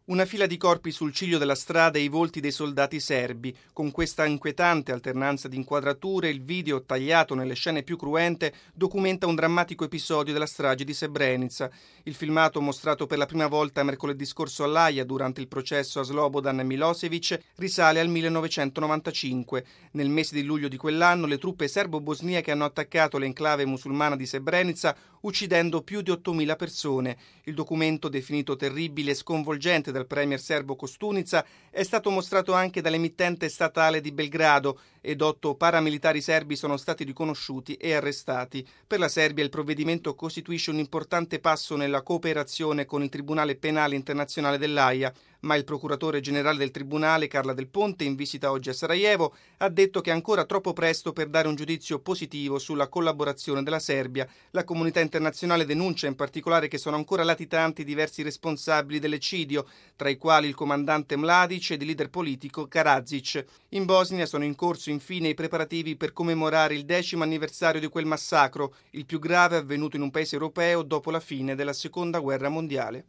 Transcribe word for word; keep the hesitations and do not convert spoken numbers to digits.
Una fila di corpi sul ciglio della strada e i volti dei soldati serbi. Con questa inquietante alternanza di inquadrature, il video, tagliato nelle scene più cruente, documenta un drammatico episodio della strage di Srebrenica. Il filmato, mostrato per la prima volta mercoledì scorso all'Aia durante il processo a Slobodan Milosevic, risale al millenovecentonovantacinque. Nel mese di luglio di quell'anno le truppe serbo-bosniache hanno attaccato l'enclave musulmana di Srebrenica, uccidendo più di ottomila persone. Il documento, definito terribile e sconvolgente dal premier serbo Kostunica, è stato mostrato anche dall'emittente statale di Belgrado ed otto paramilitari serbi sono stati riconosciuti e arrestati. Per la Serbia il provvedimento costituisce un importante passo nella cooperazione con il Tribunale Penale Internazionale dell'Aia, ma il procuratore generale del tribunale, Carla Del Ponte, in visita oggi a Sarajevo, ha detto che è ancora troppo presto per dare un giudizio positivo sulla collaborazione della Serbia. La comunità internazionale denuncia in particolare che sono ancora latitanti diversi responsabili dell'eccidio, tra i quali il comandante Mladic ed il leader politico Karadzic. In Bosnia sono in corso infine i preparativi per commemorare il decimo anniversario di quel massacro, il più grave avvenuto in un paese europeo dopo la fine della Seconda Guerra Mondiale.